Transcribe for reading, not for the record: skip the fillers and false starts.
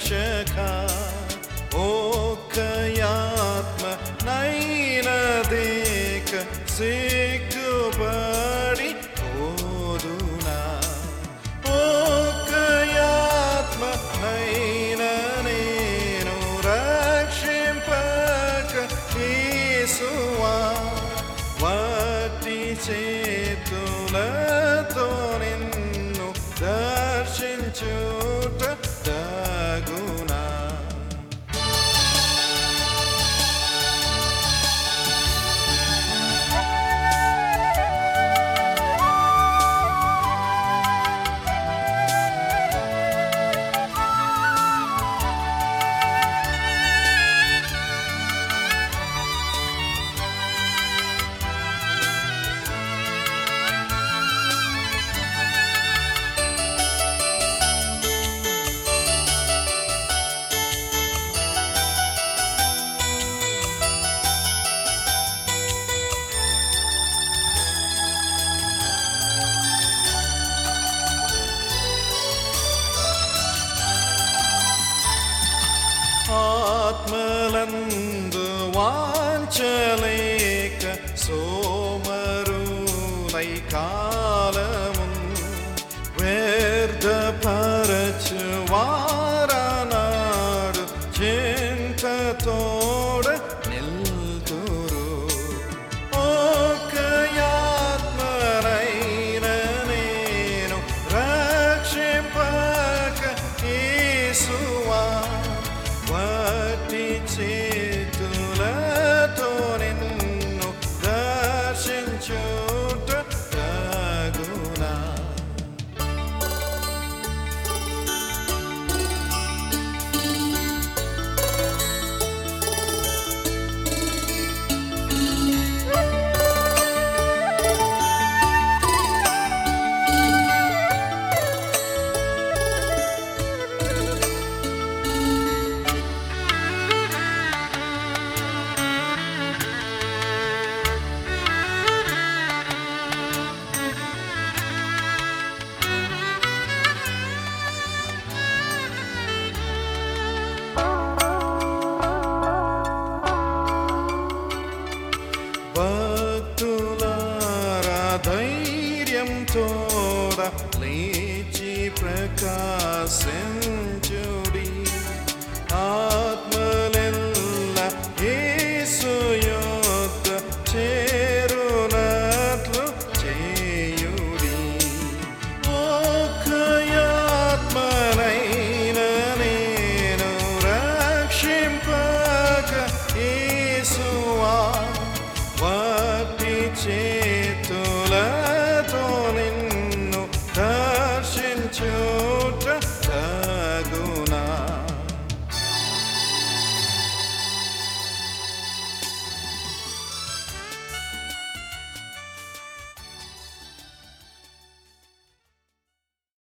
రక్షక ఒక్కయాత్మ నైనదేక సిగ్గుపడి పోదునా ఒక్కయాత్మ నైన నేను రక్షింపక యేసువా వట్టి చేతులతో నిన్ను దర్శించుట తగునా ఆత్మలందు వాంఛలేక సోమరులై కాలమున్ వ్యర్థపరచు వారనాడు చింతతోడ నిల్తురు ఒక్కయాత్మనైన నేను రక్షింపక యేసువా వట్టి చేతులతో నిన్ను దర్శించుట తగునా భక్తులారా ధైర్యంతోడ లేచి ప్రకాశించుడి ఆత్మలెల్ల యేసు యొద్ద చేరునట్లు చేయుడి ఒక్కయాత్మనైన నేను రక్షింపక యేసువా వట్టి చేతులతో నిన్ను దర్శించుట